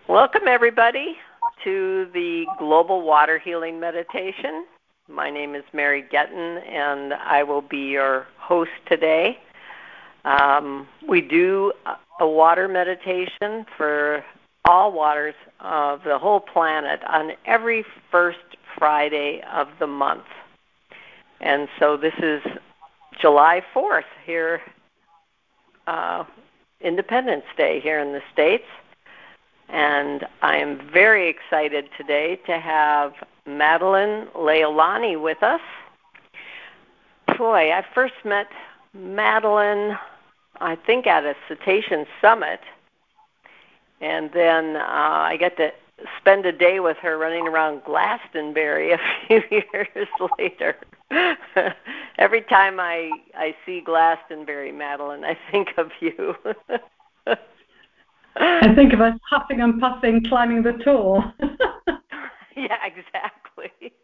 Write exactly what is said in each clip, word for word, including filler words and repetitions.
Welcome, everybody, to the Global Water Healing Meditation. My name is Mary Getton, and I will be your host today. Um, we do a water meditation for all waters of the whole planet on every first Friday of the month. And so this is July fourth here, uh, Independence Day here in the States. And I am very excited today to have Madeline Leilani with us. Boy, I first met Madeline, I think, at a Cetacean Summit. And then uh, I got to spend a day with her running around Glastonbury a few years later. Every time I, I see Glastonbury, Madeline, I think of you. I think of us huffing and puffing climbing the Tor. Yeah, exactly.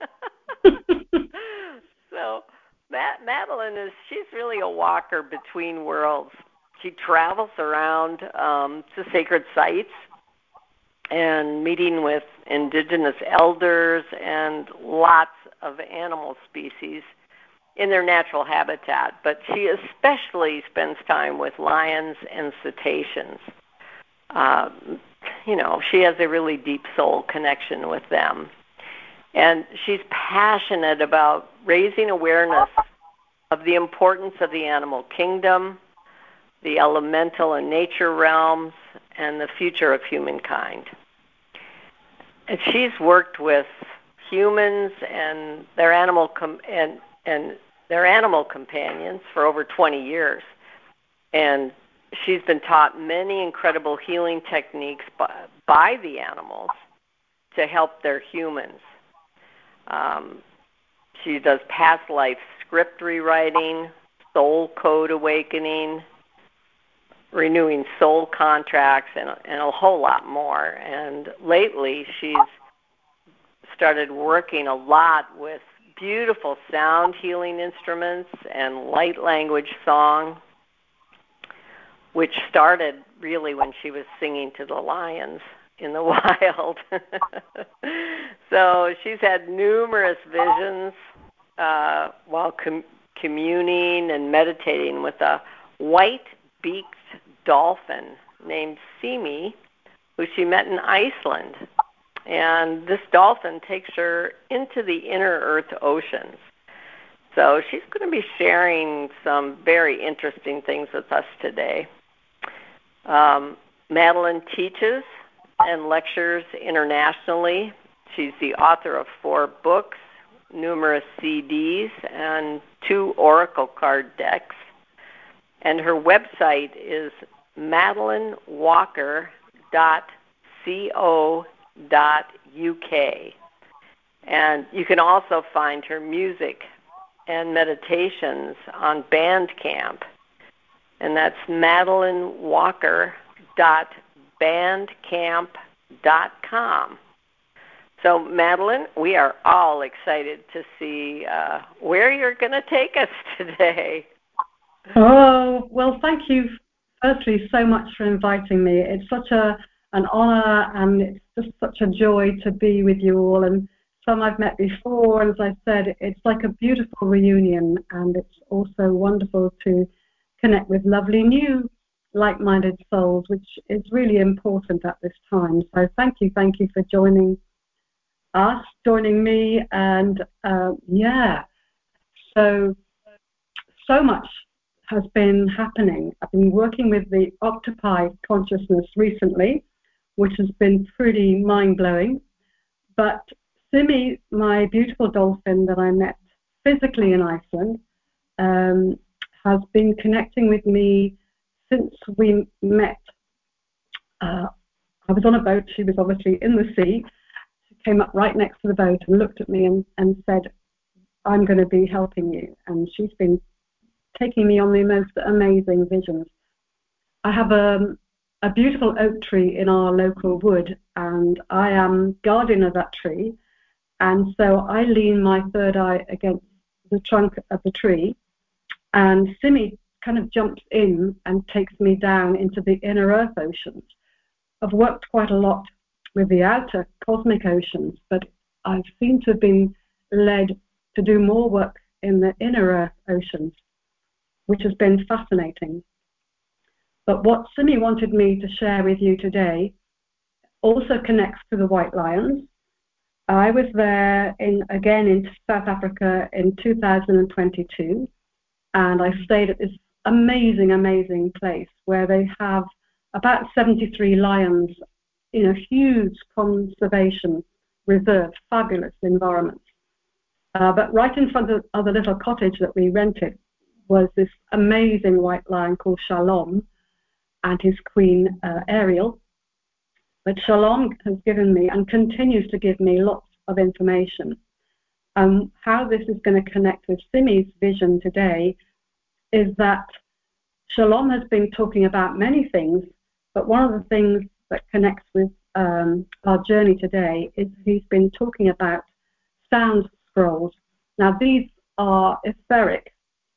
So Matt, Madeline is, she's really a walker between worlds. She travels around um, to sacred sites and meeting with indigenous elders and lots of animal species in their natural habitat. But she especially spends time with lions and cetaceans. Um, you know, she has a really deep soul connection with them. And she's passionate about raising awareness of the importance of the animal kingdom, the elemental and nature realms, and the future of humankind. And she's worked with humans and their animal com- and and their animal companions for over twenty years. And she's been taught many incredible healing techniques by, by the animals to help their humans. Um, she does past life script rewriting, soul code awakening, renewing soul contracts, and, and a whole lot more. And lately, she's started working a lot with beautiful sound healing instruments and light language song, which started really when she was singing to the lions in the wild. So she's had numerous visions uh, while com- communing and meditating with a white-beaked dolphin named Simi, who she met in Iceland. And this dolphin takes her into the inner earth oceans. So she's going to be sharing some very interesting things with us today. Um, Madeline teaches and lectures internationally. She's the author of four books, numerous C Ds, and two oracle card decks. And her website is madeline walker dot co dot U K. And you can also find her music and meditations on Bandcamp. And that's madeline walker dot bandcamp dot com. So, Madeline, we are all excited to see uh, where you're going to take us today. Oh, well, thank you, firstly, so much for inviting me. It's such a an honor, and it's just such a joy to be with you all. And some I've met before, and as I said, it's like a beautiful reunion, and it's also wonderful to connect with lovely new like-minded souls, which is really important at this time. So thank you, thank you for joining us, joining me, and uh, yeah, so, so much has been happening. I've been working with the octopi consciousness recently, which has been pretty mind-blowing, but Simi, my beautiful dolphin that I met physically in Iceland, um, has been connecting with me since we met. Uh, I was on a boat, she was obviously in the sea. She came up right next to the boat and looked at me and, and said, I'm going to be helping you. And she's been taking me on the most amazing visions. I have a, a beautiful oak tree in our local wood, and I am guardian of that tree. And so I lean my third eye against the trunk of the tree, and Simi kind of jumps in and takes me down into the inner earth oceans. I've worked quite a lot with the outer cosmic oceans, but I seem to have been led to do more work in the inner oceans, which has been fascinating. But what Simi wanted me to share with you today also connects to the White Lions. I was there in, again in South Africa in two thousand twenty-two, and I stayed at this amazing, amazing place where they have about seventy-three lions in a huge conservation reserve, fabulous environment. Uh, but right in front of, of the little cottage that we rented was this amazing white lion called Shalom and his queen uh, Ariel. But Shalom has given me and continues to give me lots of information. Um, how this is going to connect with Simi's vision today is that Shalom has been talking about many things, but one of the things that connects with um, our journey today is he's been talking about sound scrolls. Now, these are etheric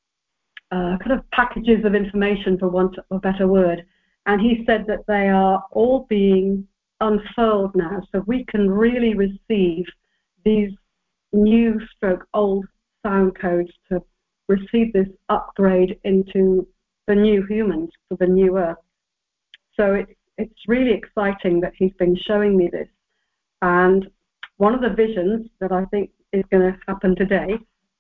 uh, kind of packages of information, for want of a better word, and he said that they are all being unfurled now, so we can really receive these new stroke old sound codes to receive this upgrade into the new humans, for the new earth. So it's it's really exciting that he's been showing me this. And one of the visions that I think is going to happen today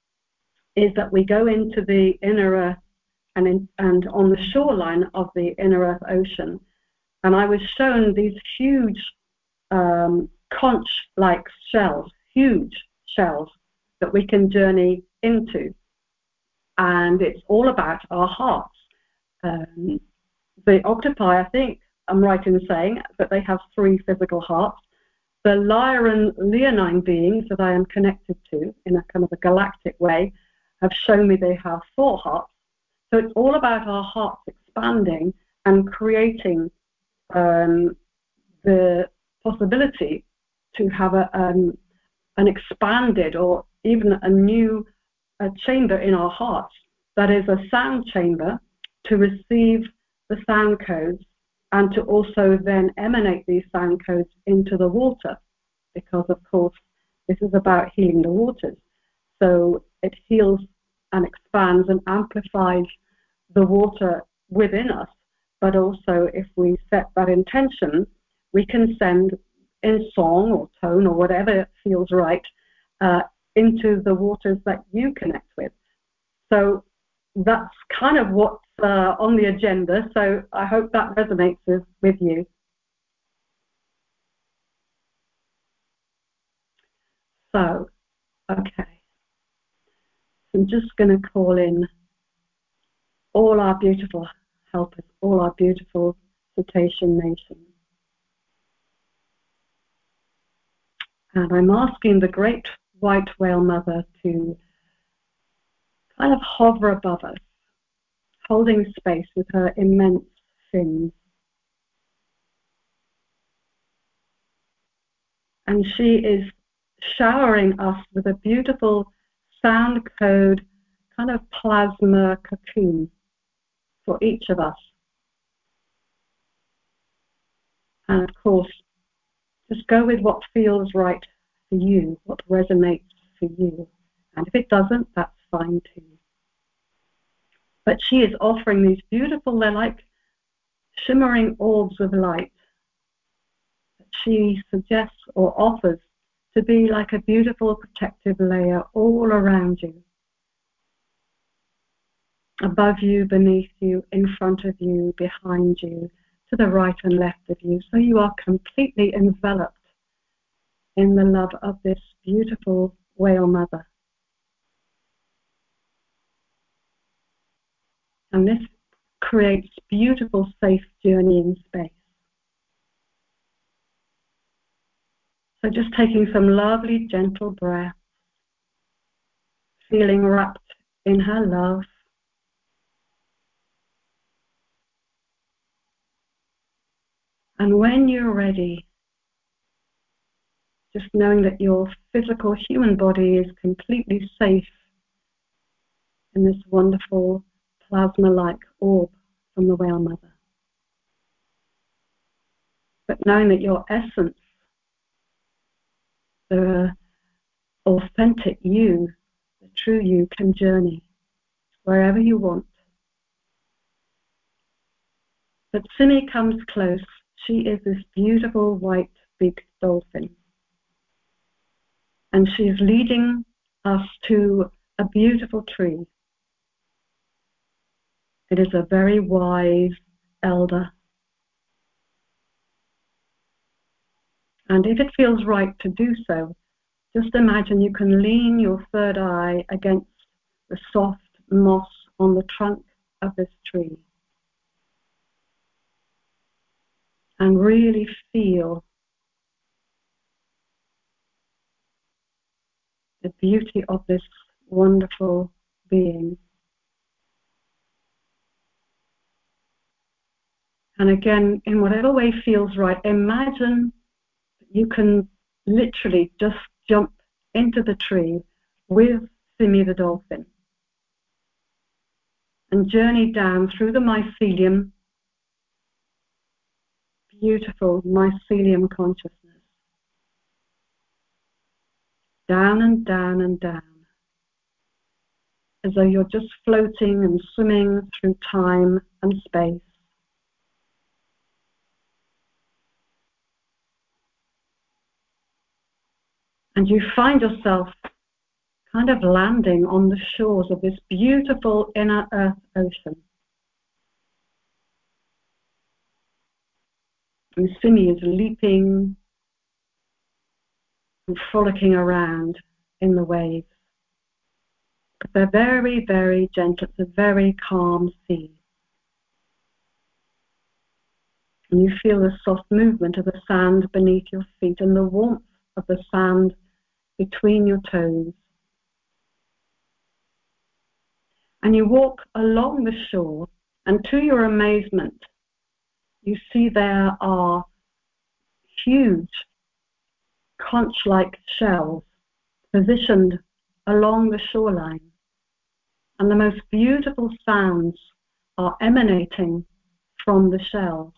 is that we go into the inner earth and, in, and on the shoreline of the inner earth ocean. And I was shown these huge um, conch-like shells, huge shells that we can journey into. And it's all about our hearts. Um, the octopi, I think I'm right in saying that they have three physical hearts. The Lyran Leonine beings that I am connected to in a kind of a galactic way have shown me they have four hearts. So it's all about our hearts expanding and creating um, the possibility to have a, um, an expanded or even a new a chamber in our hearts that is a sound chamber to receive the sound codes and to also then emanate these sound codes into the water, because of course this is about healing the waters. So it heals and expands and amplifies the water within us, but also if we set that intention, we can send in song or tone or whatever feels right uh, into the waters that you connect with. So that's kind of what's uh, on the agenda. So I hope that resonates with, with you. So, okay. I'm just going to call in all our beautiful helpers, all our beautiful Cetacean Nation. And I'm asking the great white whale mother to kind of hover above us, holding space with her immense fins. And she is showering us with a beautiful sound code kind of plasma cocoon for each of us. And of course, just go with what feels right for you, what resonates for you. And if it doesn't, that's fine too. But she is offering these beautiful, they're like shimmering orbs of light that she suggests or offers to be like a beautiful protective layer all around you. Above you, beneath you, in front of you, behind you, to the right and left of you. So you are completely enveloped in the love of this beautiful whale mother. And this creates beautiful, safe journeying space. So just taking some lovely, gentle breaths, feeling wrapped in her love. And when you're ready, just knowing that your physical human body is completely safe in this wonderful plasma-like orb from the whale mother. But knowing that your essence the authentic you, the true you, can journey wherever you want. But Simi comes close. She is this beautiful white big dolphin. And she is leading us to a beautiful tree. It is a very wise elder. And if it feels right to do so, just imagine you can lean your third eye against the soft moss on the trunk of this tree and really feel the beauty of this wonderful being. And again, in whatever way feels right, imagine you can literally just jump into the tree with Simi the dolphin and journey down through the mycelium, beautiful mycelium consciousness, down and down and down, as though you're just floating and swimming through time and space. And you find yourself kind of landing on the shores of this beautiful inner earth ocean. And Simi is leaping and frolicking around in the waves. But they're very, very gentle. It's a very calm sea. And you feel the soft movement of the sand beneath your feet and the warmth of the sand between your toes. And you walk along the shore, and to your amazement, you see there are huge conch-like shells positioned along the shoreline. And the most beautiful sounds are emanating from the shells.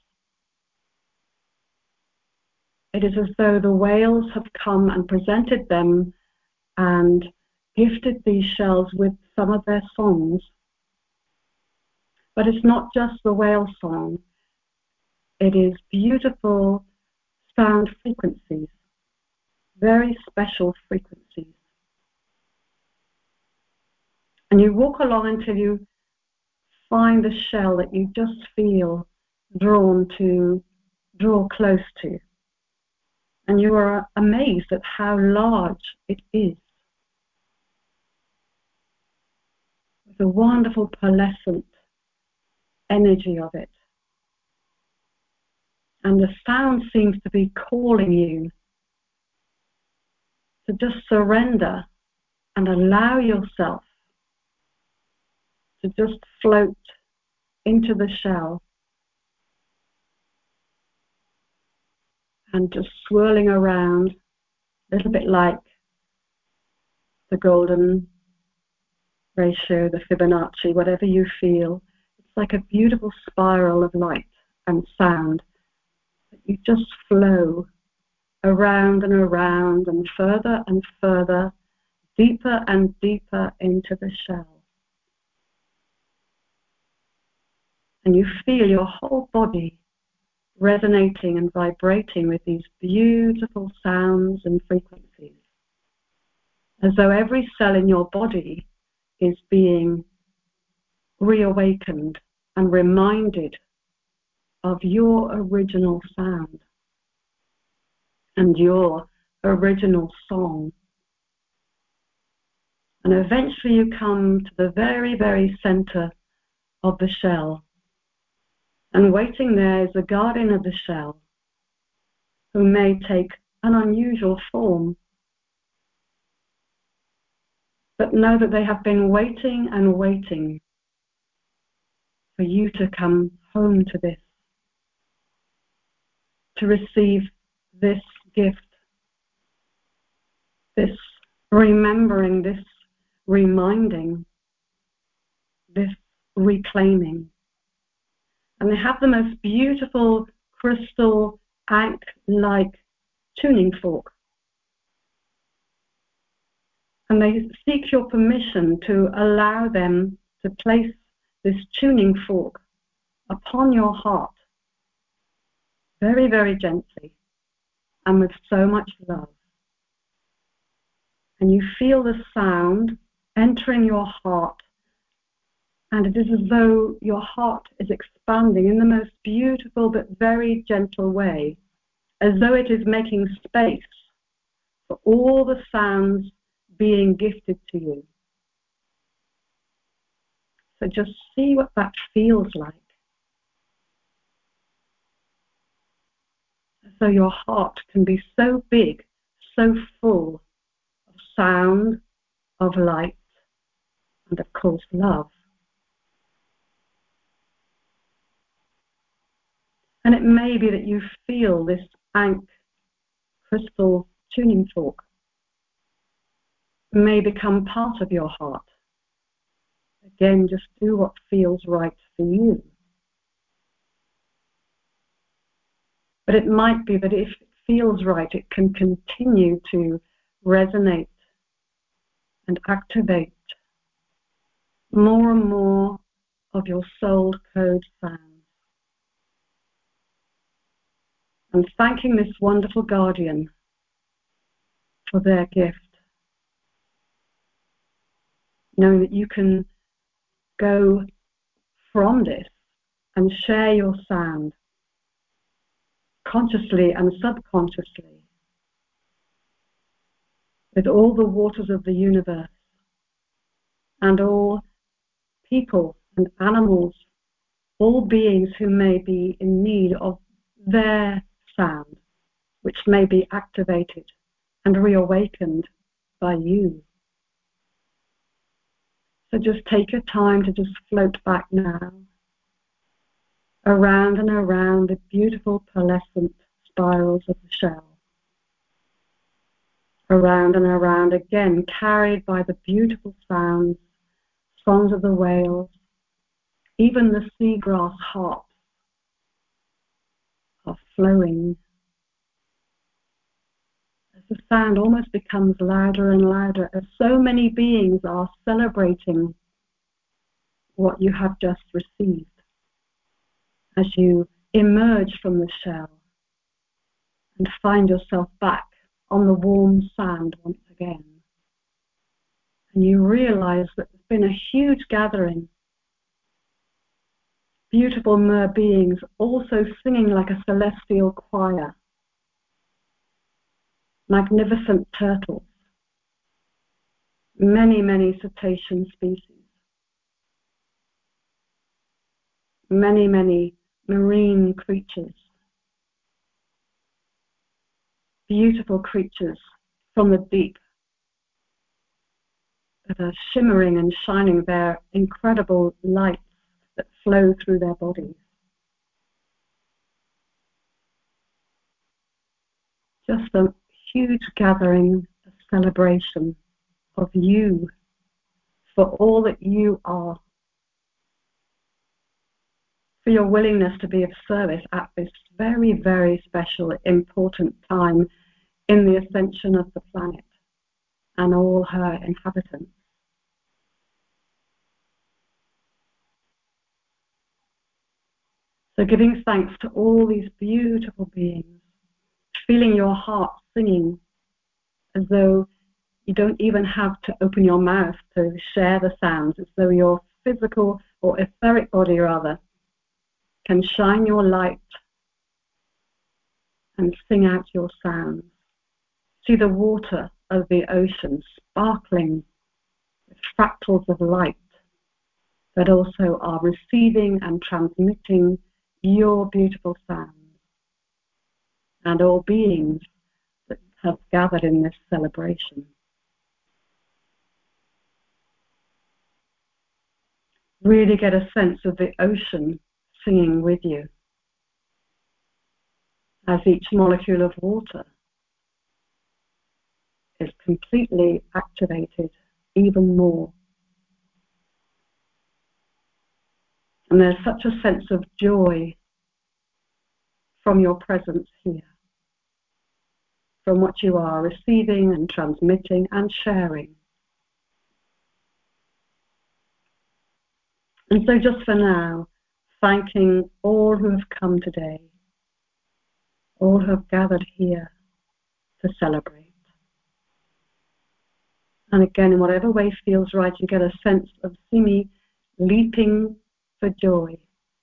It is as though the whales have come and presented them and gifted these shells with some of their songs. But it's not just the whale song. It is beautiful sound frequencies, very special frequencies. And you walk along until you find the shell that you just feel drawn to, draw close to. And you are amazed at how large it is. The wonderful pearlescent energy of it. And the sound seems to be calling you to just surrender and allow yourself to just float into the shell and just swirling around, a little bit like the golden ratio, the Fibonacci, whatever you feel. It's like a beautiful spiral of light and sound. You just flow around and around and further and further, deeper and deeper into the shell. And you feel your whole body resonating and vibrating with these beautiful sounds and frequencies, as though every cell in your body is being reawakened and reminded of your original sound and your original song. And eventually you come to the very, very center of the shell. And waiting there is the guardian of the shell, who may take an unusual form. But know that they have been waiting and waiting for you to come home to this, to receive this gift, this remembering, this reminding, this reclaiming. And they have the most beautiful crystal ankh-like tuning fork And they seek your permission to allow them to place this tuning fork upon your heart, very, very gently, and with so much love. And you feel the sound entering your heart, and it is as though your heart is expanding in the most beautiful but very gentle way, as though it is making space for all the sounds being gifted to you. So just see what that feels like. So your heart can be so big, so full of sound, of light, and of course love. And it may be that you feel this Ankh crystal tuning fork may become part of your heart. Again, just do what feels right for you. But it might be that if it feels right, it can continue to resonate and activate more and more of your soul code sounds. And thanking this wonderful guardian for their gift, knowing that you can go from this and share your sound consciously and subconsciously with all the waters of the universe and all people and animals, all beings who may be in need of their sound, which may be activated and reawakened by you. So just take a time to just float back now, around and around the beautiful pearlescent spirals of the shell. Around and around again, carried by the beautiful sounds, songs of the whales, even the seagrass harps are flowing. As the sound almost becomes louder and louder, as so many beings are celebrating what you have just received, as you emerge from the shell and find yourself back on the warm sand once again. And you realize that there's been a huge gathering, beautiful mer beings also singing like a celestial choir, magnificent turtles, many, many cetacean species, many, many marine creatures, beautiful creatures from the deep that are shimmering and shining their incredible lights that flow through their bodies. Just a huge gathering, a celebration of you for all that you are, for your willingness to be of service at this very, very special, important time in the ascension of the planet and all her inhabitants. So giving thanks to all these beautiful beings, feeling your heart singing as though you don't even have to open your mouth to share the sounds, as though your physical or etheric body rather can shine your light and sing out your sounds. See the water of the ocean sparkling with fractals of light that also are receiving and transmitting your beautiful sounds, and all beings that have gathered in this celebration. Really get a sense of the ocean singing with you as each molecule of water is completely activated even more. And there's such a sense of joy from your presence here, from what you are receiving and transmitting and sharing And so just for now, thanking all who have come today, all who have gathered here to celebrate. And again, in whatever way feels right, you get a sense of Simi leaping for joy.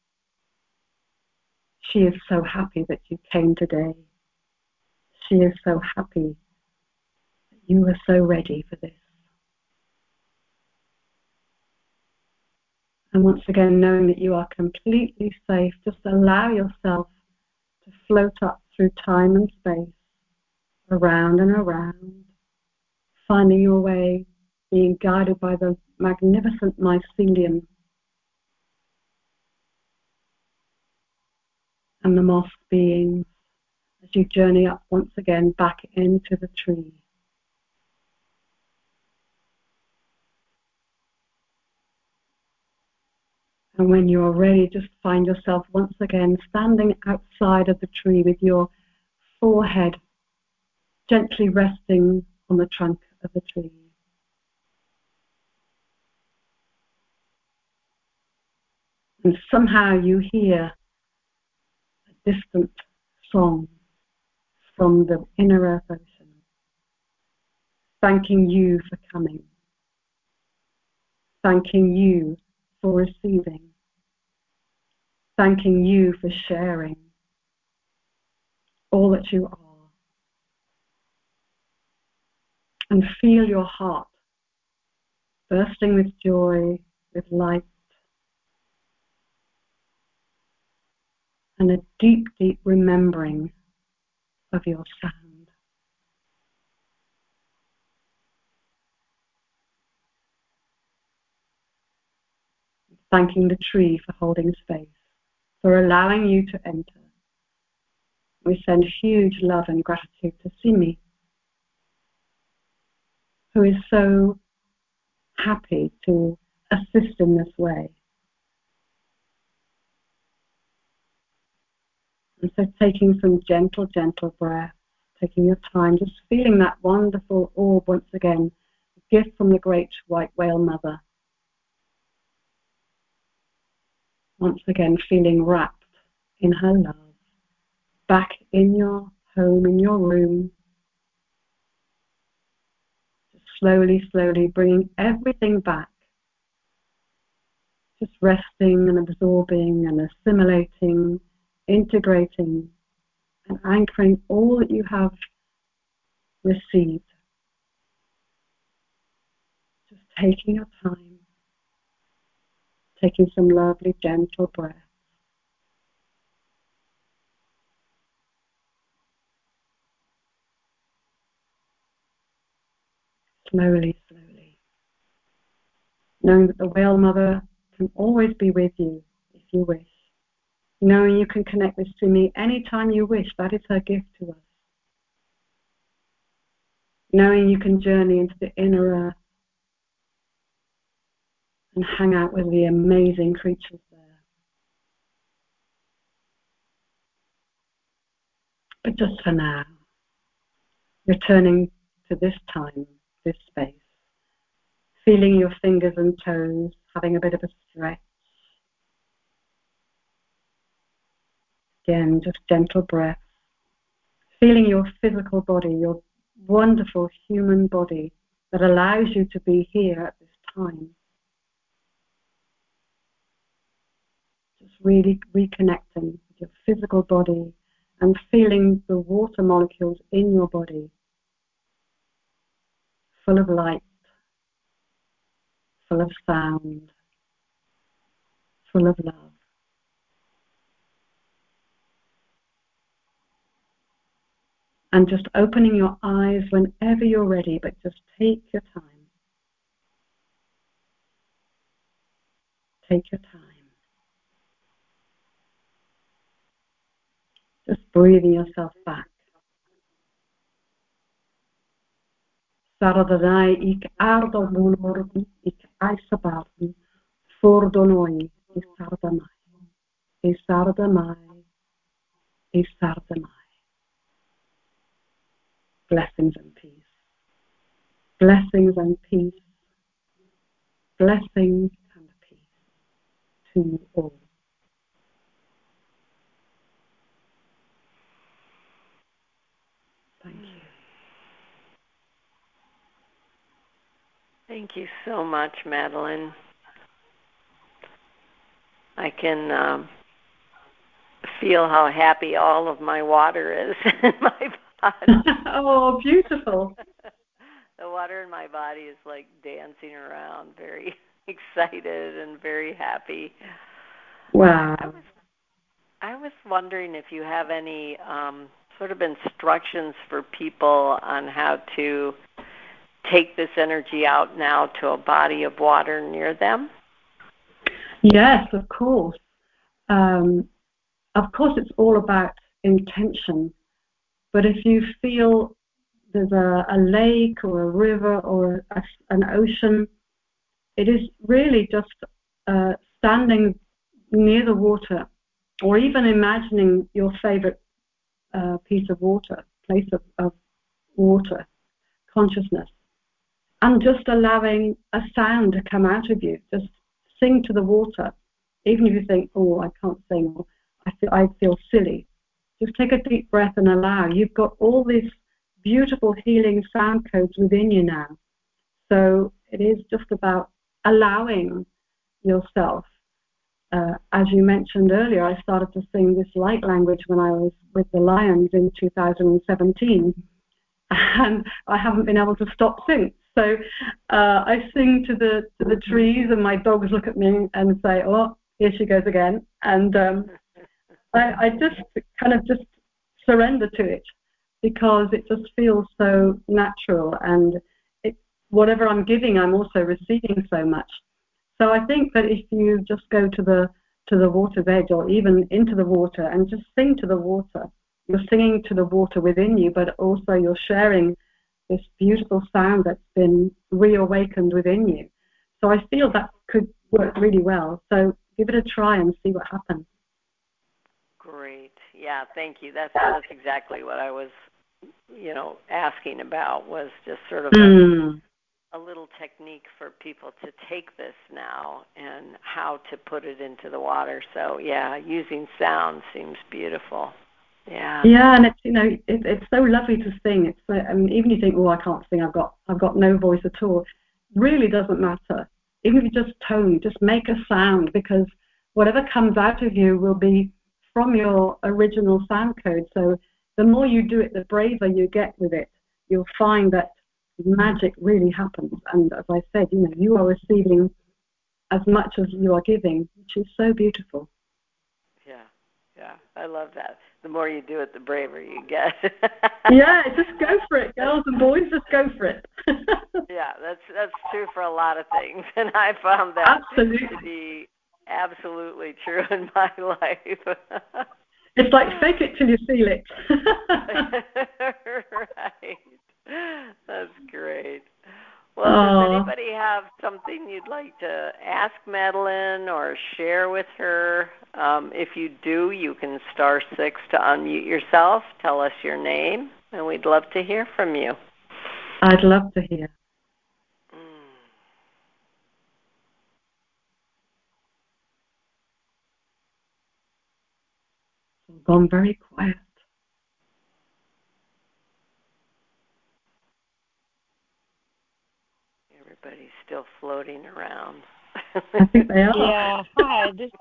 She is so happy that you came today. She is so happy that you were so ready for this. And once again, knowing that you are completely safe, just allow yourself to float up through time and space, around and around, finding your way, being guided by the magnificent mycelium and the moss beings as you journey up once again back into the tree. And when you are ready, just find yourself once again standing outside of the tree with your forehead gently resting on the trunk of the tree. And somehow you hear a distant song from the inner earth ocean, thanking you for coming, thanking you for receiving, thanking you for sharing all that you are. And feel your heart bursting with joy, with light, and a deep, deep remembering of your sound. Thanking the tree for holding space, for allowing you to enter. We send huge love and gratitude to Simi, who is so happy to assist in this way. And so taking some gentle, gentle breath, taking your time, just feeling that wonderful orb once again, a gift from the great white whale mother. Once again, feeling wrapped in her love, back in your home, in your room, just slowly, slowly bringing everything back, just resting and absorbing and assimilating, integrating and anchoring all that you have received. Just taking your time, taking some lovely, gentle breath. Slowly, slowly. Knowing that the whale mother can always be with you if you wish. Knowing you can connect with Simi anytime you wish. That is her gift to us. Knowing you can journey into the inner earth and hang out with the amazing creatures there. But just for now, returning to this time, this space, feeling your fingers and toes, having a bit of a stretch. Again, just gentle breath. Feeling your physical body, your wonderful human body that allows you to be here at this time. Just really reconnecting with your physical body and feeling the water molecules in your body full of light, full of sound, full of love. And just opening your eyes whenever you're ready, but just take your time. Take your time. Just breathing yourself back. Sardanai ik aardo monordi ik aisabardi fordonoi is sardamai. Is sardamai. Is sardamai. Blessings and peace. Blessings and peace. Blessings and peace. to you all. Thank you. Thank you so much, Madeline. I can um, feel how happy all of my water is in my body. Oh, beautiful. The water in my body is like dancing around, very excited and very happy. Wow. I was, I was wondering if you have any um, sort of instructions for people on how to take this energy out now to a body of water near them. Yes, of course. Um, of course, it's all about intention. But if you feel there's a, a lake or a river or a, an ocean, it is really just uh, standing near the water, or even imagining your favorite uh, piece of water, place of, of water, consciousness, and just allowing a sound to come out of you. Just sing to the water. Even if you think, oh, I can't sing, or I feel, I feel silly. Just take a deep breath and allow. You've got all these beautiful healing sound codes within you now. So it is just about allowing yourself. Uh, as you mentioned earlier, I started to sing this light language when I was with the Lions in two thousand seventeen, and I haven't been able to stop since. So uh, I sing to the to the trees, and my dogs look at me and say, "Oh, here she goes again." And um, I, I just kind of just surrender to it because it just feels so natural, and it, whatever I'm giving, I'm also receiving so much. So I think that if you just go to the to the water's edge, or even into the water, and just sing to the water, you're singing to the water within you, but also you're sharing this beautiful sound that's been reawakened within you. So I feel that could work really well. So give it a try and see what happens. Great. Yeah, thank you. That's that's exactly what I was, you know, asking about, was just sort of Mm. a, a little technique for people to take this now and how to put it into the water. So yeah, using sound seems beautiful. Yeah. Yeah, and it's you know it, it's so lovely to sing. It's uh, I mean, even if you think, oh, I can't sing, I've got I've got no voice at all. Really doesn't matter. Even if you just tone, just make a sound, because whatever comes out of you will be from your original sound code. So the more you do it, the braver you get with it. You'll find that magic really happens. And as I said, you know, you are receiving as much as you are giving, which is so beautiful. Yeah. Yeah, I love that. The more you do it, the braver you get. Yeah, just go for it, girls and boys. Just go for it. Yeah, that's that's true for a lot of things, and I found that Absolutely. to be absolutely true in my life. It's like fake it till you feel it. Right. That's great. Well, Aww. does anybody have something you'd like to ask Madeline or share with her? Um, if you do, you can star six to unmute yourself. Tell us your name, and we'd love to hear from you. I'd love to hear. Mm. It's gone very quiet. Everybody's still floating around. I think they are. Yeah. Hi. This,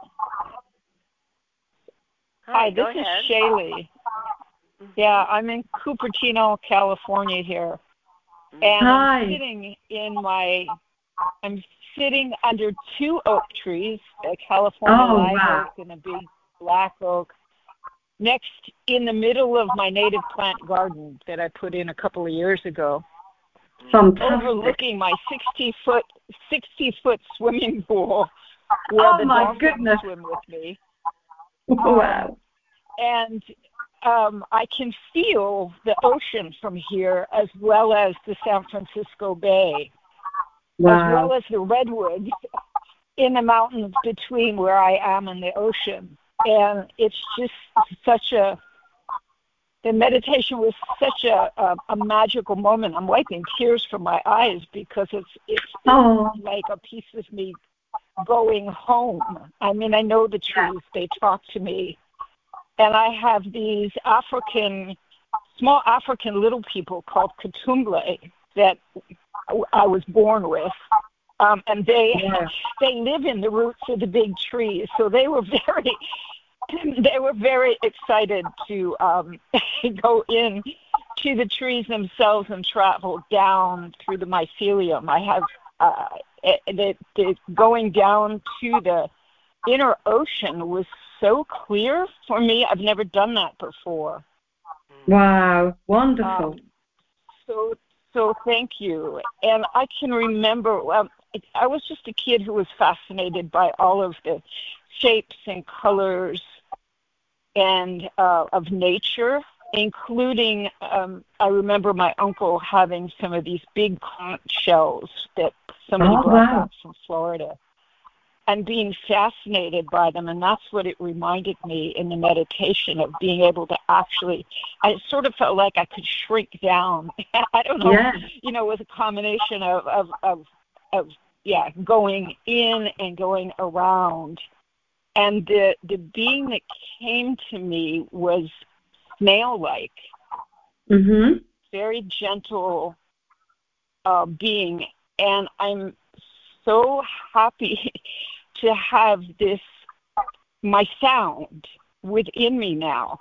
Hi, hi, this is ahead. Shaylee. Mm-hmm. Yeah, I'm in Cupertino, California here. And Hi. I'm sitting in my, I'm sitting under two oak trees, a California Oh, live wow. oak and a big black oak, next in the middle of my native plant garden that I put in a couple of years ago. Fantastic. Overlooking my sixty foot sixty foot swimming pool where Oh, the my dolphins goodness. swim with me. Wow. Um, and um, I can feel the ocean from here, as well as the San Francisco Bay, Wow. as well as the redwoods in the mountains between where I am and the ocean. And it's just such a, the meditation was such a, a, a magical moment. I'm wiping tears from my eyes because it's, it's, it's Oh. like a piece of me going home. I mean, I know the trees, they talk to me. And I have these African, small African little people called Katumble that I was born with. Um, and they yeah. they live in the roots of the big trees. So they were very, they were very excited to um, go in to the trees themselves and travel down through the mycelium. I have uh, the, the going down to the inner ocean was so clear for me. I've never done that before. Wow, wonderful. Um, so, so thank you. And I can remember, um, I was just a kid who was fascinated by all of the shapes and colors and uh, of nature, including, um, I remember my uncle having some of these big conch shells that somebody oh, brought wow. back from Florida, and being fascinated by them. And that's what it reminded me in the meditation of being able to actually, I sort of felt like I could shrink down. I don't know, yeah. you know, with a combination of, of, of, of, yeah, going in and going around. And the, the being that came to me was snail-like, mm-hmm. very gentle uh, being. And I'm so happy to have this, my sound within me now.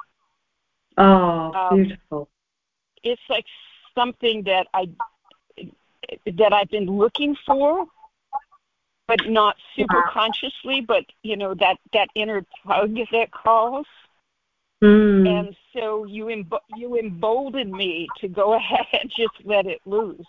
Oh, um, beautiful. It's like something that I that I've been looking for, but not super wow. consciously, but you know, that, that inner tug that calls. Mm. And so you embo- you embolden me to go ahead and just let it loose.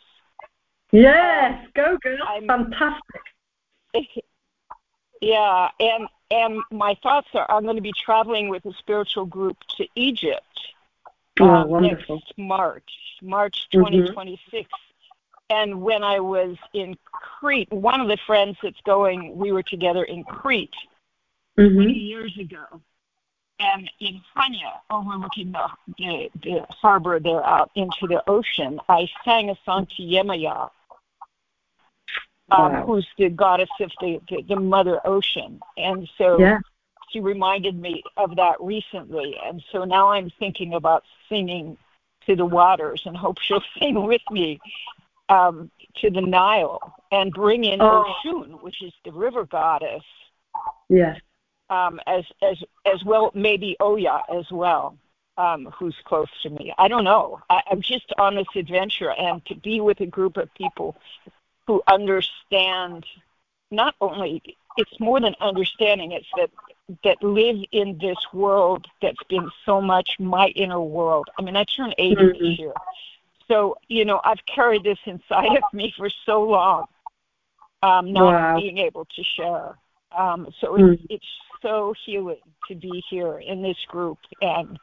Yes, um, go girl. I'm, Fantastic. Yeah, and and my thoughts are I'm going to be traveling with a spiritual group to Egypt oh, um, wonderful. next March, March twenty twenty-six. Mm-hmm. And when I was in Crete, one of the friends that's going, we were together in Crete mm-hmm. twenty years ago. And in Hania, overlooking the, the, the harbor there out into the ocean, I sang a song to Yemaya, Um, wow. who's the goddess of the, the, the Mother Ocean. And so yeah. she reminded me of that recently. And so now I'm thinking about singing to the waters and hope she'll sing with me um, to the Nile and bring in oh. Oshun, which is the river goddess. Yes. Um, as, as, as well, maybe Oya as well, um, who's close to me. I don't know. I, I'm just on this adventure, and to be with a group of people who understand, not only, it's more than understanding, it's that that live in this world that's been so much my inner world. I mean, I turned eighty mm-hmm. this year. So, you know, I've carried this inside of me for so long, um, not wow. being able to share. Um, so mm. it's, it's so healing to be here in this group. And,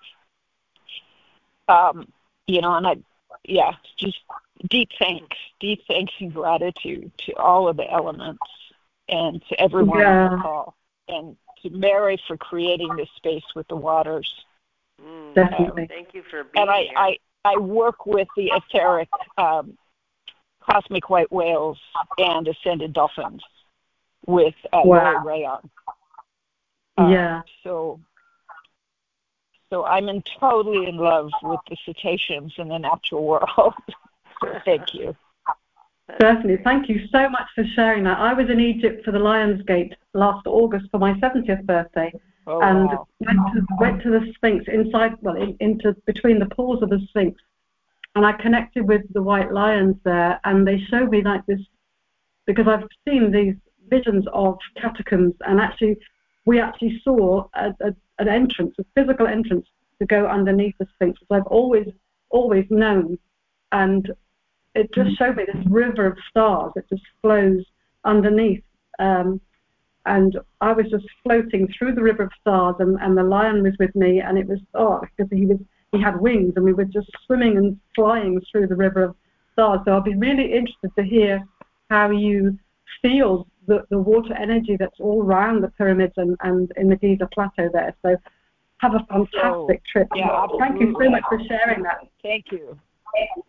um, you know, and I, yeah, just deep thanks, deep thanks and gratitude to all of the elements and to everyone yeah. on the call, and to Mary for creating this space with the waters. Mm, Definitely. um, thank you for being and I, here. I, I work with the etheric um, cosmic white whales and ascended dolphins with uh, wow. Lori Rayon. Uh, yeah. So, so I'm in totally in love with the cetaceans in the natural world. So thank you. Certainly. Thank you so much for sharing that. I was in Egypt for the Lionsgate last August for my seventieth birthday. Oh, and wow. went, to, went to the Sphinx, inside, well, in, into between the paws of the Sphinx. And I connected with the white lions there, and they showed me like this, because I've seen these visions of catacombs, and actually, we actually saw a, a, an entrance, a physical entrance to go underneath the Sphinx, which I've always, always known. And it just showed me this river of stars that just flows underneath. Um, and I was just floating through the river of stars, and, and the lion was with me, and it was, oh, because he was, he had wings, and we were just swimming and flying through the river of stars. So I'd be really interested to hear how you feel the, the water energy that's all around the pyramids and, and in the Giza Plateau there. So have a fantastic So, trip. yeah, Thank you so much for sharing that. Thank you.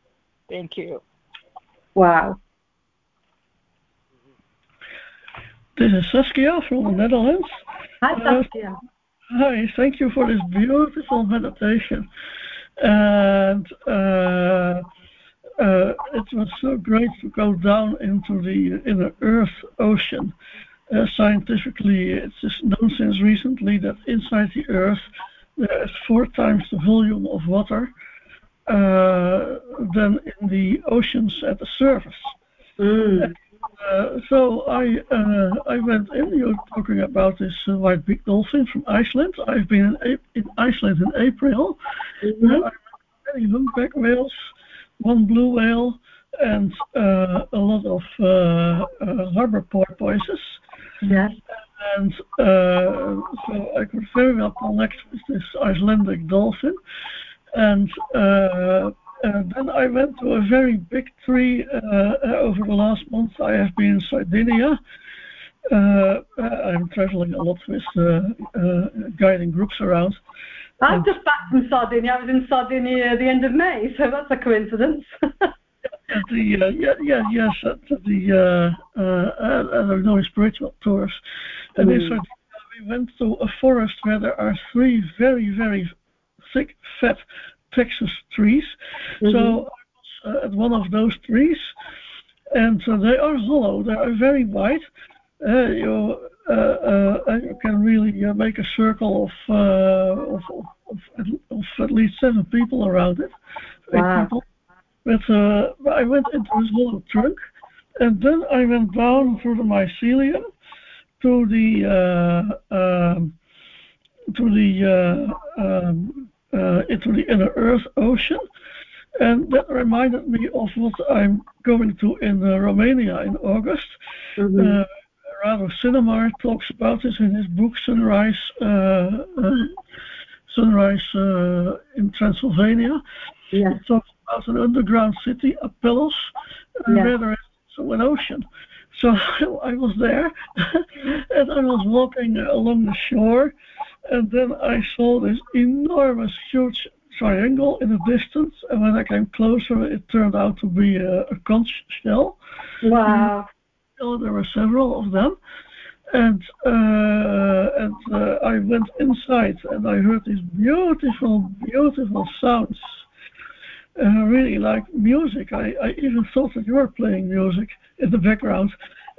Thank you. Wow. This is Saskia from the Netherlands. Hi, Uh, Saskia. hi, thank you for this beautiful meditation. And uh, uh, it was so great to go down into the inner Earth ocean. Uh, scientifically, it's just known since recently that inside the Earth there is four times the volume of water uh, than in the oceans at the surface. Mm. Uh, so I uh, I went in. You're talking about this uh, white big dolphin from Iceland. I've been in, in Iceland in April. Mm-hmm. Uh, I met many humpback whales, one blue whale, and uh, a lot of uh, uh, harbor porpoises. Yes. And uh, so I could very well connect with this Icelandic dolphin. And uh, uh, then I went to a very big tree. Uh, over the last month, I have been in Sardinia. Uh, I'm traveling a lot with uh, uh, guiding groups around. I'm just back from Sardinia. I was in Sardinia at the end of May, so that's a coincidence. At the uh, yeah yeah yes at the uh, uh, I don't know spiritual tours, and in Sardinia we went to a forest where there are three very very thick fat Texas trees. Mm-hmm. So I was uh, at one of those trees, and uh, they are hollow. They are very wide. Uh, you, uh, uh, you can really uh, make a circle of, uh, of, of, of, of at least seven people around it. Eight wow. people. But uh, I went into this hollow trunk, and then I went down through the mycelium to the uh, um, to the uh, um, uh, into the inner Earth ocean, and that reminded me of what I'm going to in uh, Romania in August. Mm-hmm. Uh, Rado Sinamar talks about this in his book Sunrise, uh, uh, Sunrise uh, in Transylvania. Yeah. He talks about an underground city, Apellos, uh, yeah. where there is also an ocean. So I was there, and I was walking along the shore, and then I saw this enormous, huge triangle in the distance, and when I came closer, it turned out to be a, a conch shell. Wow. And there were several of them, and uh, and uh, I went inside, and I heard these beautiful, beautiful sounds. Uh, really like music. I, I even thought that you were playing music in the background.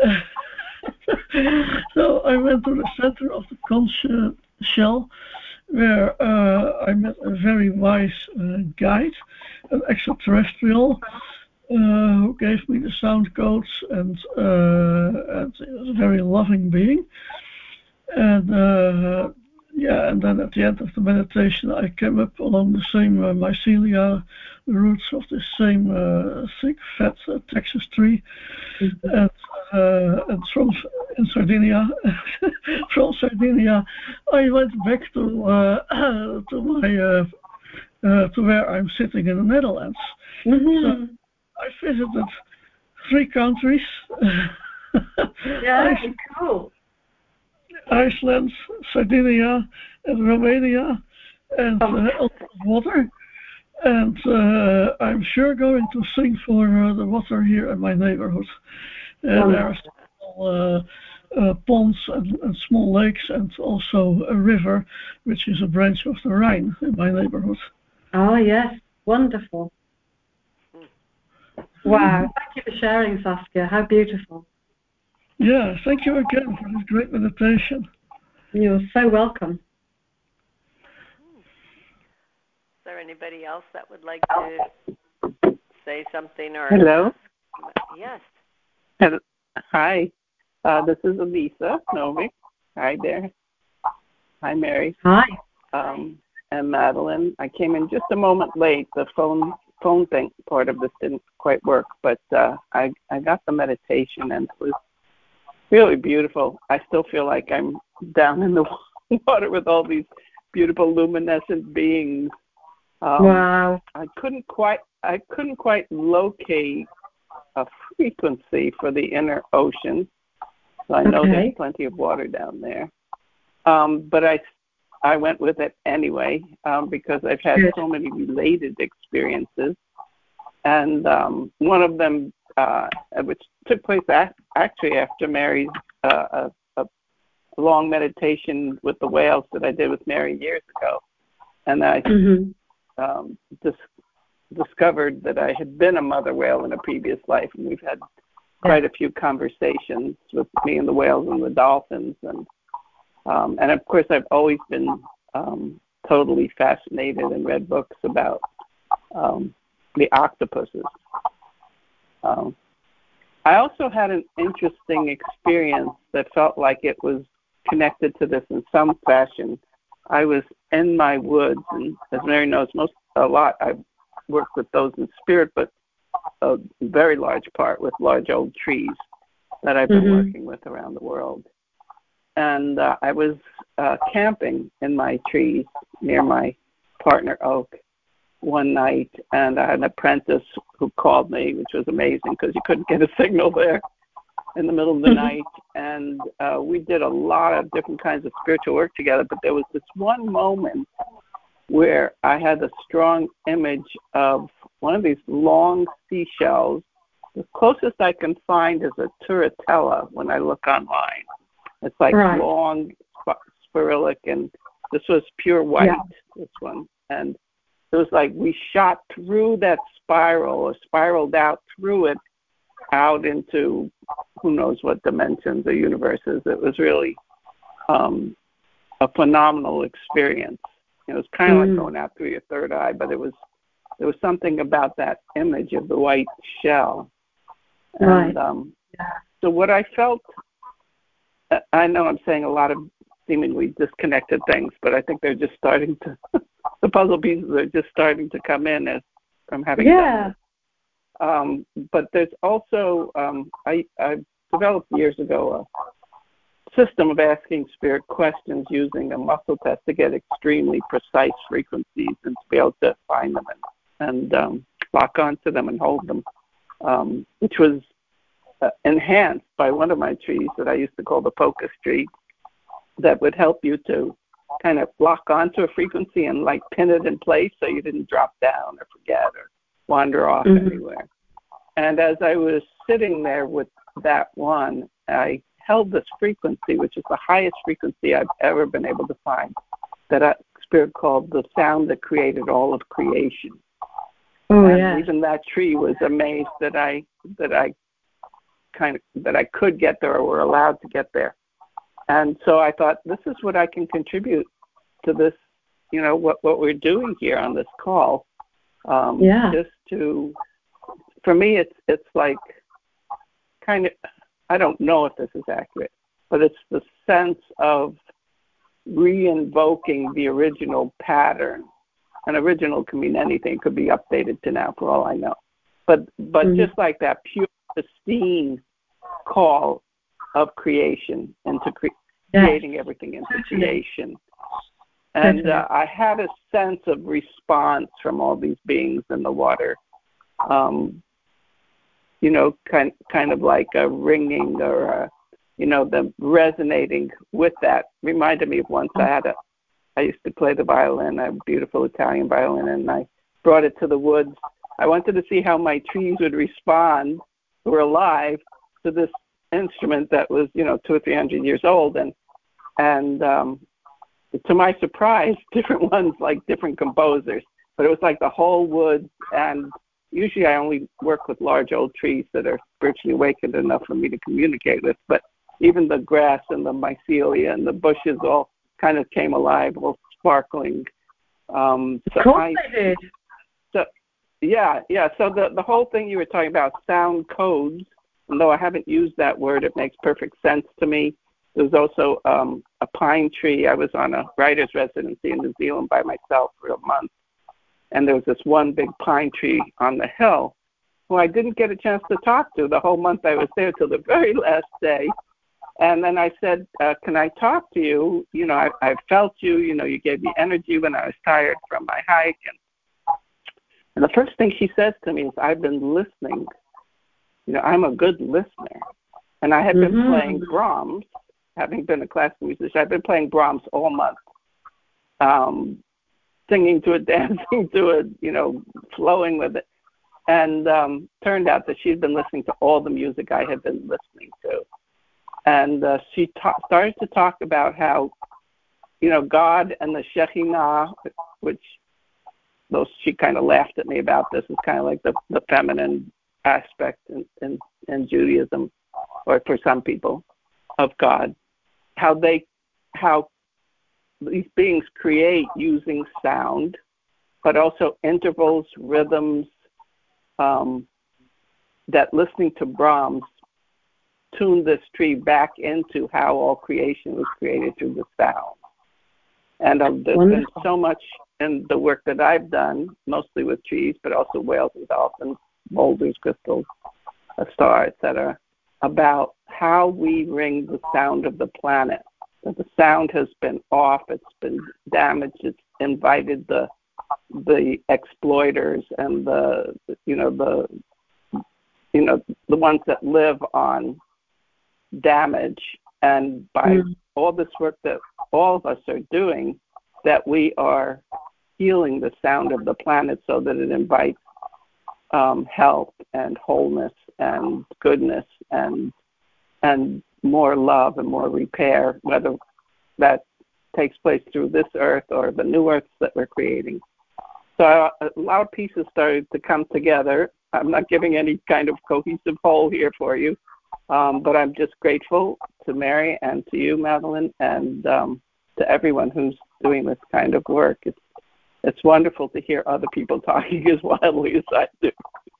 So I went to the center of the conch uh, shell, where uh, I met a very wise uh, guide, an extraterrestrial, uh, who gave me the sound codes, and, uh, and he was a very loving being. And uh, yeah, and then at the end of the meditation, I came up along the same uh, mycelia, the roots of the same uh, thick, fat uh, Texas tree, mm-hmm. and, uh, and from in Sardinia, from Sardinia, I went back to uh, to my uh, uh, to where I'm sitting in the Netherlands. Mm-hmm. So I visited three countries. Yeah, cool. Iceland, Sardinia, and Romania, and uh, a lot of water. And uh, I'm sure going to sing for uh, the water here in my neighborhood. Uh, oh, there are small uh, uh, ponds and, and small lakes, and also a river, which is a branch of the Rhine in my neighborhood. Oh, yes. Wonderful. Wow. Thank you for sharing, Saskia. How beautiful. Yeah, thank you again for this great meditation. You're so welcome. Is there anybody else that would like to say something or hello? Ask? Yes. Hello. Hi. Uh, this is Elisa Novick. Hi there. Hi, Mary. Hi. Um, and Madeline. I came in just a moment late. The phone phone thing part of this didn't quite work, but uh, I I got the meditation, and it was really beautiful. I still feel like I'm down in the water with all these beautiful luminescent beings. Um, wow! I couldn't quite I couldn't quite locate a frequency for the inner ocean, so I know okay. there's plenty of water down there. Um, but I I went with it anyway um, because I've had Good. so many related experiences, and um, one of them, uh, which took place a- actually after Mary's uh, a, a long meditation with the whales that I did with Mary years ago, and I mm-hmm. um, dis- discovered that I had been a mother whale in a previous life, and we've had quite a few conversations with me and the whales and the dolphins, and um, and of course I've always been um, totally fascinated and read books about um, the octopuses. Um, I also had an interesting experience that felt like it was connected to this in some fashion. I was in my woods, and as Mary knows, most a lot I've worked with those in spirit, but a very large part with large old trees that I've been mm-hmm. working with around the world. And uh, I was uh, camping in my trees near my partner oak one night, and I had an apprentice who called me, which was amazing because you couldn't get a signal there in the middle of the night. And uh, we did a lot of different kinds of spiritual work together, but there was this one moment where I had a strong image of one of these long seashells. The closest I can find is a turritella when I look online. It's like right. long, spiralic, and this was pure white, yeah. this one. And it was like we shot through that spiral or spiraled out through it out into who knows what dimensions or universes. It was really um, a phenomenal experience. It was kind of mm. like going out through your third eye, but it was there was something about that image of the white shell. And right. um, so what I felt, I know I'm saying a lot of seemingly disconnected things, but I think they're just starting to, the puzzle pieces are just starting to come in as from having yeah. done this. Um, but there's also, um, I, I developed years ago a system of asking spirit questions using a muscle test to get extremely precise frequencies and to be able to find them and, and um, lock onto them and hold them, um, which was uh, enhanced by one of my trees that I used to call the focus tree that would help you to kind of lock onto a frequency and like pin it in place so you didn't drop down or forget or wander off mm-hmm. anywhere. And as I was sitting there with that one, I held this frequency, which is the highest frequency I've ever been able to find, that a spirit called the sound that created all of creation. Oh, and yeah. even that tree was amazed that I that I kind of that I could get there or were allowed to get there. And so I thought, this is what I can contribute to this, you know, what, what we're doing here on this call. Um, yeah. Just to, for me, it's it's like kind of, I don't know if this is accurate, but it's the sense of re-invoking the original pattern. And original can mean anything. It could be updated to now, for all I know. But but mm-hmm. just like that pure, pristine call of creation into cre- yes. creating everything into creation. And uh, I had a sense of response from all these beings in the water, um, you know, kind kind of like a ringing or, a, you know, them resonating with that. Reminded me of once I had a, I used to play the violin, a beautiful Italian violin, and I brought it to the woods. I wanted to see how my trees would respond, who were alive, to this instrument that was, you know, two or three hundred years old, and and um, to my surprise, different ones like different composers, but it was like the whole wood. And usually, I only work with large old trees that are spiritually awakened enough for me to communicate with. But even the grass and the mycelia and the bushes all kind of came alive, all sparkling. Um, so of course I, they did. So yeah, yeah. So the the whole thing you were talking about, sound codes. And though I haven't used that word, it makes perfect sense to me. There was also um, a pine tree. I was on a writer's residency in New Zealand by myself for a month. And there was this one big pine tree on the hill who I didn't get a chance to talk to the whole month I was there till the very last day. And then I said, uh, can I talk to you? You know, I, I felt you. You know, you gave me energy when I was tired from my hike. And, and the first thing she says to me is, I've been listening. You know, I'm a good listener. And I had mm-hmm. been playing Brahms, having been a classical musician. I've been playing Brahms all month, um, singing to it, dancing to it, you know, flowing with it. And um, turned out that she'd been listening to all the music I had been listening to. and uh, she ta- started to talk about how, you know, God and the Shekhinah, which those she kind of laughed at me about this. It's kind of like the, the feminine aspect in, in, in Judaism, or for some people, of God. How they, how these beings create using sound, but also intervals, rhythms, um, that listening to Brahms tuned this tree back into how all creation was created through the sound. And um, there's Wonderful. been so much in the work that I've done, mostly with trees, but also whales and dolphins, boulders, crystals, a star, et cetera, about how we ring the sound of the planet. That the sound has been off, it's been damaged, it's invited the the exploiters and the you know the you know the ones that live on damage. And by mm. all this work that all of us are doing, that we are healing the sound of the planet so that it invites um, health and wholeness and goodness and and more love and more repair, whether that takes place through this earth or the new earths that we're creating. So a lot of pieces started to come together. I'm not giving any kind of cohesive whole here for you, um, but I'm just grateful to Mary and to you, Madeline, and um, to everyone who's doing this kind of work. It's it's wonderful to hear other people talking as wildly as I do.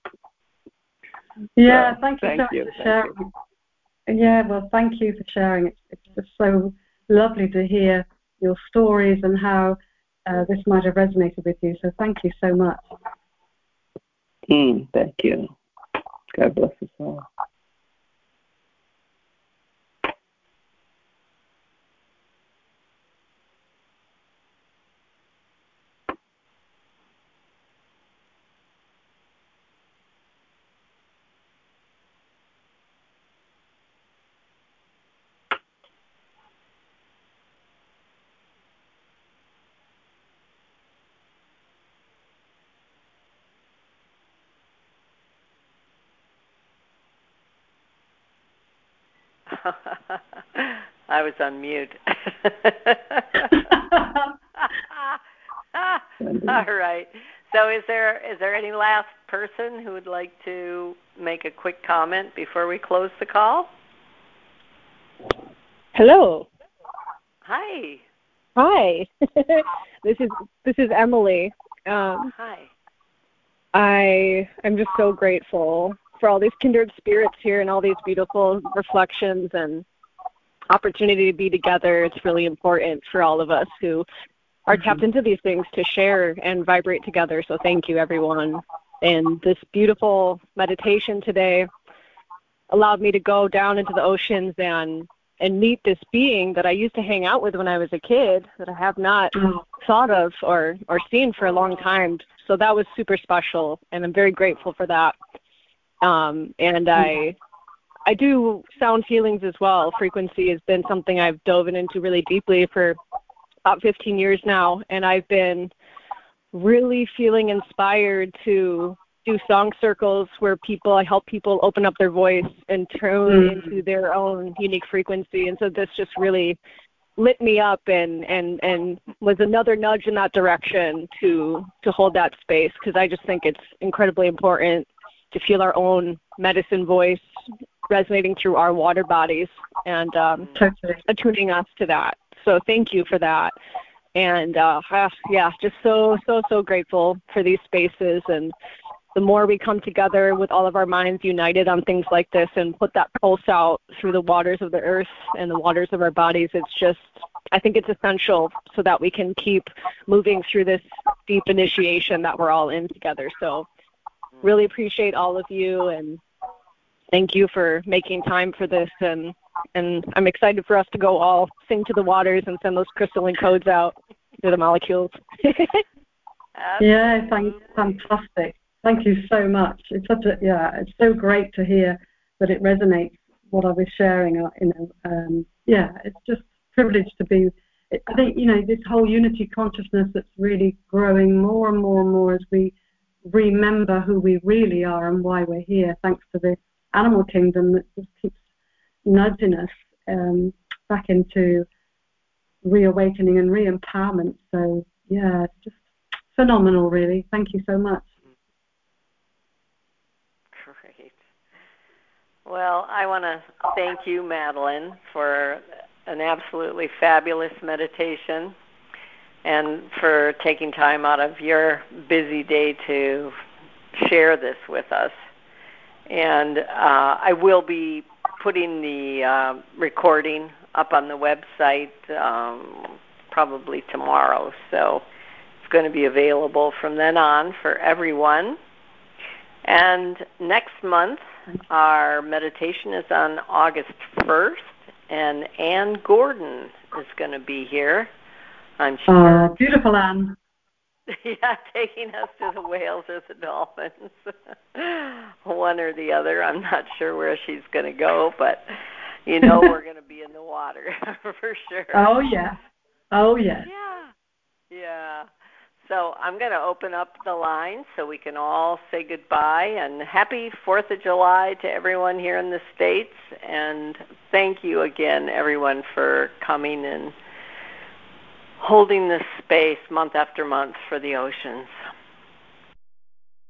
Yeah, so, thank you thank so you, much for sharing. You. Yeah, well, thank you for sharing. It's, it's just so lovely to hear your stories and how uh, this might have resonated with you. So thank you so much. Mm, thank you. God bless us all. I was on mute. All right. So is there is there any last person who would like to make a quick comment before we close the call? Hello. Hi. Hi. this is this is Emily. Um, Hi. I I'm just so grateful for all these kindred spirits here and all these beautiful reflections and opportunity to be together. It's really important for all of us who are mm-hmm. tapped into these things to share and vibrate together. So thank you, everyone. And this beautiful meditation today allowed me to go down into the oceans and and meet this being that I used to hang out with when I was a kid that I have not mm. thought of or, or seen for a long time. So that was super special, and I'm very grateful for that. Um, and I I do sound healings as well. Frequency has been something I've dove into really deeply for about fifteen years now, and I've been really feeling inspired to do song circles where people, I help people open up their voice and tune mm. into their own unique frequency. And so this just really lit me up and, and, and was another nudge in that direction to, to hold that space, because I just think it's incredibly important to feel our own medicine voice resonating through our water bodies and um, attuning us to that. So thank you for that. And uh, yeah, just so, so, so grateful for these spaces. And the more we come together with all of our minds united on things like this and put that pulse out through the waters of the earth and the waters of our bodies, it's just, I think it's essential so that we can keep moving through this deep initiation that we're all in together. So really appreciate all of you, and thank you for making time for this. And, and I'm excited for us to go all sing to the waters and send those crystalline codes out to the molecules. Yeah, thank, fantastic. Thank you so much. It's such a, yeah, it's so great to hear that it resonates, what I was sharing. You know, um, yeah, it's just a privilege to be, I think, you know, this whole unity consciousness that's really growing more and more and more as we remember who we really are and why we're here, thanks to the animal kingdom that just keeps nudging us um, back into reawakening and re-empowerment. So yeah, it's just phenomenal, really. Thank you so much. Great. Well, I want to thank you, Madeline, for an absolutely fabulous meditation and for taking time out of your busy day to share this with us. And uh, I will be putting the uh, recording up on the website um, probably tomorrow. So it's going to be available from then on for everyone. And next month, our meditation is on August first, and Anne Gordon is going to be here. I'm sure. Oh, beautiful, Anne. Yeah, taking us to the whales or the dolphins. One or the other. I'm not sure where she's going to go, but you know we're going to be in the water for sure. Oh, yeah. Oh, yes. Yeah. Yeah. So I'm going to open up the line so we can all say goodbye, and happy fourth of July to everyone here in the States. And thank you again, everyone, for coming and holding this space month after month for the oceans.